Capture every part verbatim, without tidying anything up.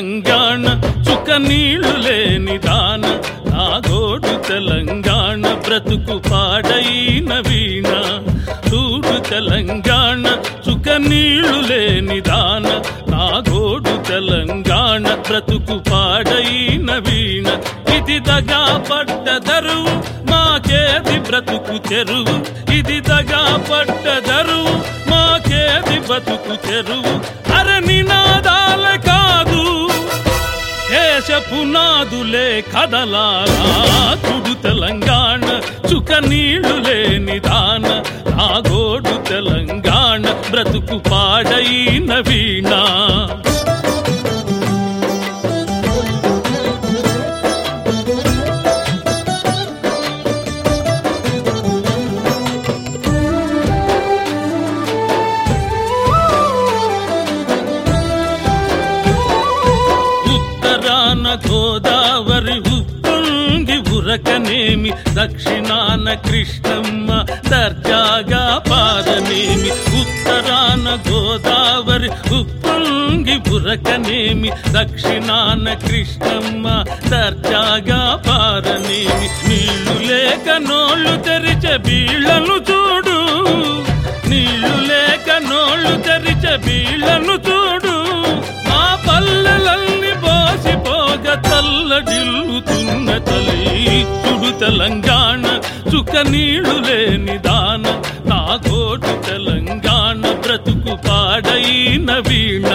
తెలంగాణ చుక్క నీళ్లు లేని దాన నా గోడు తెలంగాణ బ్రతుకు పాడైన వీణ చూడు తెలంగాణ చుక్క నీళ్లు లేని దాన నా గోడు తెలంగాణ బ్రతుకు పాడైన వీణ ఇది దగా పడ్డ దరువు మాకేది బ్రతుకు చెరువు ఇది దగా పడ్డ దరువు మాకేది బ్రతుకు చెరువు అర నినాదాల కాదు దేశ పునాదులే కదలాలా తుడు తెలంగాణ చుక్క నీళ్లు లేని దాన నా గోడు తెలంగాణ బ్రతుకు పాడైన వీణ గోదావరి ఉప్పొంగి ఉరకనేమి దక్షిణాన కృష్ణమ్మ దర్జాగా పారనేమి ఉత్తరాన గోదావరి ఉప్పొంగి ఉరకనేమి దక్షిణాన కృష్ణమ్మ దర్జాగా పారనేమి నీళ్లు లేక నోళ్లు తెరిచే బీళ్లను చూడు నీళ్లు లేక నోళ్లు తెరిచే బీళ్లను చూడు మా పల్లెలన్నీ పోసిపోగ తల్లడిల్లుతున్న తల్లి చుడు తెలంగాణ చుక్క నీళ్లు లేని దాన నా గోడు తెలంగాణ బ్రతుకు పాడైన వీణ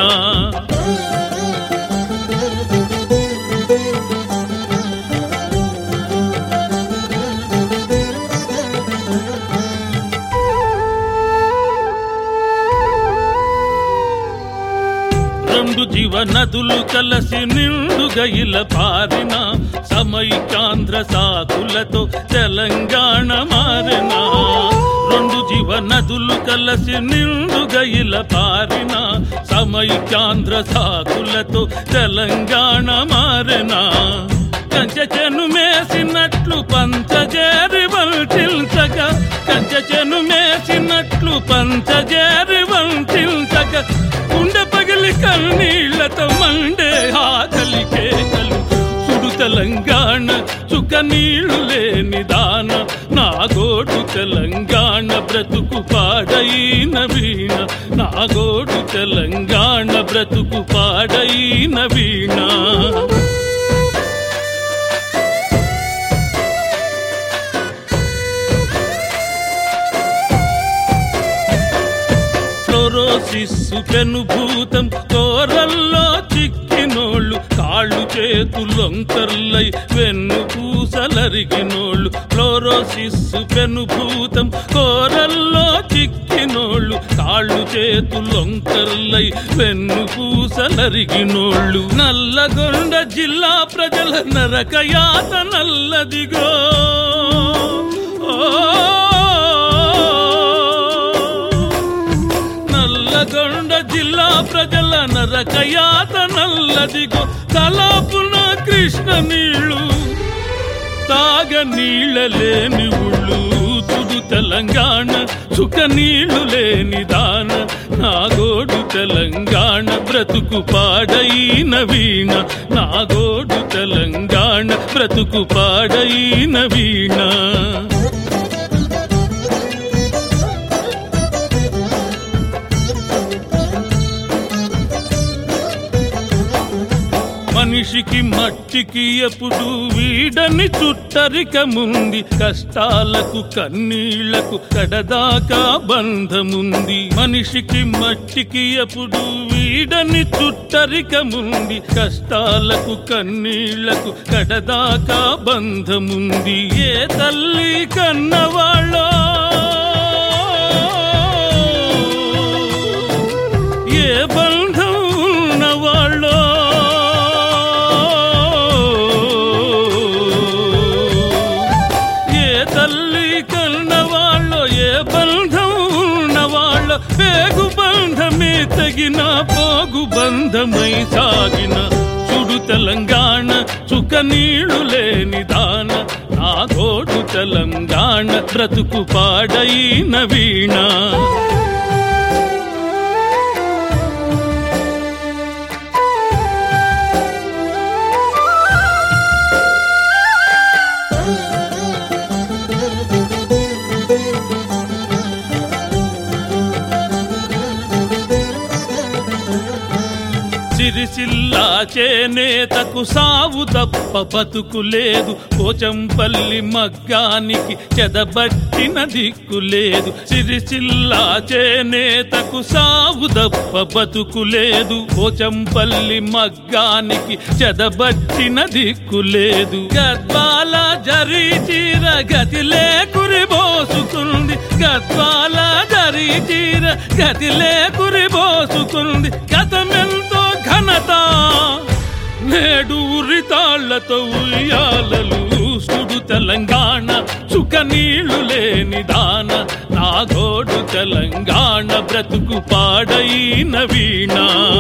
రెండు జీవ నదులు కలసి నిండుగా ఇలా పారిన సమైకాంధ్ర సాకులతో తెలంగాణ మారిన రెండు జీవ నదులు కలసి నిండుగా ఇలా పారిన సమైకాంధ్ర సాకులతో తెలంగాణ మారిన కంచె చెను మేసినట్లు పంచజేరి వంటిల్చగా కంచె చెను మేసినట్లు పంచజేరి వంటిల్చగా గుండె పగిలి కన్నీళ్లతో మండే ఆకలి కేకలు చుడు తెలంగాణ చుక్క నీళ్లు లేని దాన నా గోడు తెలంగాణ బ్రతుకు పాడైన వీణ నా గోడు తెలంగాణ బ్రతుకు పాడైన వీణ ఫ్లోరోసిస్సు పెనుభూతం కోరల్లో చిక్కినోళ్ళు కాళ్ళు చేతులొంకర్లై వెన్ను పూసలరిగినోళ్ళు ఫ్లోరోసిస్సు పెనుభూతం కోరల్లో చిక్కినోళ్ళు కాళ్ళు చేతులొంకర్లై వెన్ను పూసలరిగినోళ్ళు నల్లగొండ జిల్లా ప్రజల నరకయాత నల్లదిగో నల్లగొండ జిల్లా ప్రజల నరకయాత నల్లదిగో తలాపున కృష్ణ నీళ్ళు తాగ నీళ్ళ లేని ఉళ్ళు తుడు తెలంగాణ చుక్క నీళ్లు లేని దాన నా గోడు తెలంగాణ బ్రతుకు పాడైన వీణ నా గోడు తెలంగాణ బ్రతుకు పాడైన వీణ మనిషికి మట్టికి ఎప్పుడు వీడని చుట్టరికముంది కష్టాలకు కన్నీళ్లకు కడదాకా బంధముంది మనిషికి మట్టికి ఎప్పుడు వీడని చుట్టరికముంది కష్టాలకు కన్నీళ్లకు కడదాకా బంధముంది ఏ తల్లి కన్నవాళ్ళో ఏ బంధం ఉన్నవాళ్ళో పేగు బంధమే తగిన పోగు బంధమై సాగిన చుడు తెలంగాణ చుక్క నీళ్లు లేని దాన నా గోడు తెలంగాణ బ్రతుకు పాడైన వీణ చేనేతకు సావు తప్ప బతుకు లేదు, పోచంపల్లి మగ్గానికి చెదబట్టిన దిక్కు లేదు. సిరిసిల్ల చేనేతకు సావు తప్ప బతుకు లేదు, పోచంపల్లి మగ్గానికి చెదబట్టిన దిక్కు లేదు. గద్వాల జరీ చీర గతిలే కురిబోసుకుంది, గద్వాల జరీ చీర గతిలే కురిబోసుకుంది. గతమెంతో ఘనత నేడు ఉరితాళ్లతో ఉయ్యాలలు సుడు తెలంగాణ, చుక్క నీళ్లు లేని దాన. నాగోడు తెలంగాణ బ్రతుకు పాడైన వీణ.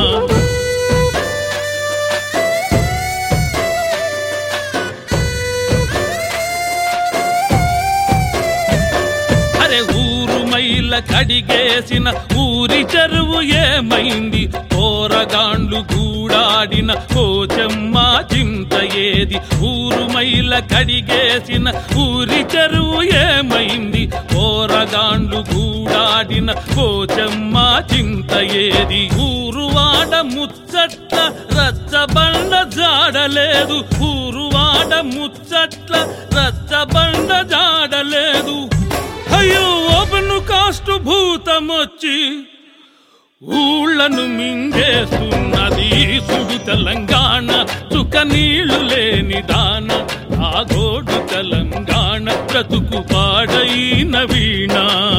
మైల కడిగేసిన ఊరి చెరువు ఏమైంది, పోరగాండ్లు గూడాడిన పోచమ్మ చింత ఏది. ఊరు మైల కడిగేసిన ఊరి చెరువు ఏమైంది, పోరగాండ్లు గూడాడిన పోచమ్మ చింత ఏది. ఊరు వాడ ముచ్చట్ల రచ్చబండ జాడలేదు, ఊరు వాడ ముచ్చట్ల రచ్చబండ జాడలేదు. అయ్యో ఓపెను కాస్టు భూతమొచ్చి ఊళ్ళను మింగేస్తున్నది సుడు తెలంగాణ, చుక్క నీళ్లు లేని దాన. నాగోడు తెలంగాణ బ్రతుకు పాడైన వీణ.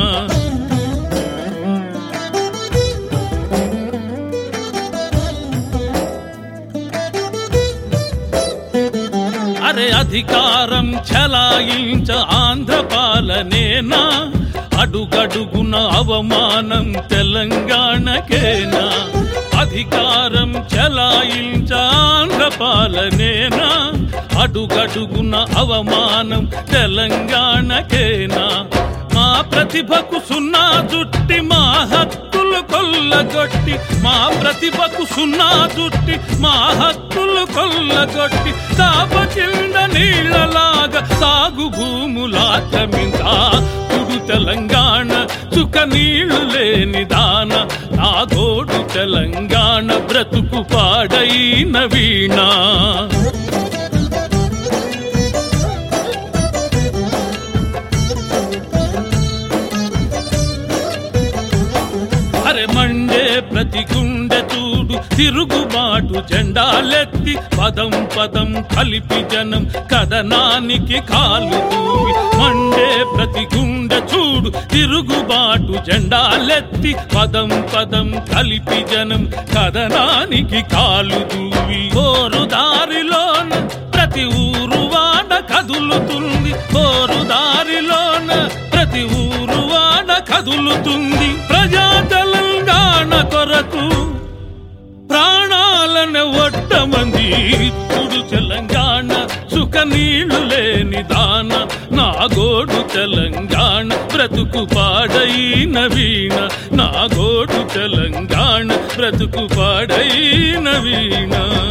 అరే అధికారం చలాయించ ఆంధ్ర పాలనేనా, అడుగడుగున అవమానం తెలంగాణకేనా. అధికారం చలాయించ ఆంధ్ర పాలనేనా, అడుగడుగున అవమానం తెలంగాణకేనా. మా ప్రతిభకు సున్నా చుట్టి మా హక్కులు కొల్లగొట్టి, మా ప్రతిభకు సున్నా చుట్టి మా హక్కులు కొల్లగొట్టి. తాప కింద నీళ్లలాగా సాగు భూములాక్రమించా తుడు తెలంగాణ, చుక్క నీళ్లు లేని దాన. నాగోడు తెలంగాణ బ్రతుకు పాడైన వీణ. అరే మండే ప్రతి గుండె చూడు తిరుగుబాటు జెండాలెత్తి, పదం పదం కలిపి జనం కథనానికి కాలు దూవి. మండే ప్రతి గుండె చూడు తిరుగుబాటు జెండాలెత్తి, పదం పదం కలిపి జనం కథనానికి కాలు దూవి. ఓరు దారిలోన ప్రతి ఊరు వాడ కదులుతుంది, ఓరు దారిలోన ప్రతి ఊరు వాడ కదులుతుంది. ప్రజా తెలంగాణ కొరకు ప్రాణాలను ఒడ్డమంది తుడు తెలంగాణ, చుక్క నీళ్లు లేని దాన. నాగోడు తెలంగాణ బ్రతుకు పాడైన వీణ, నాగోడు తెలంగాణ బ్రతుకు పాడైన వీణ.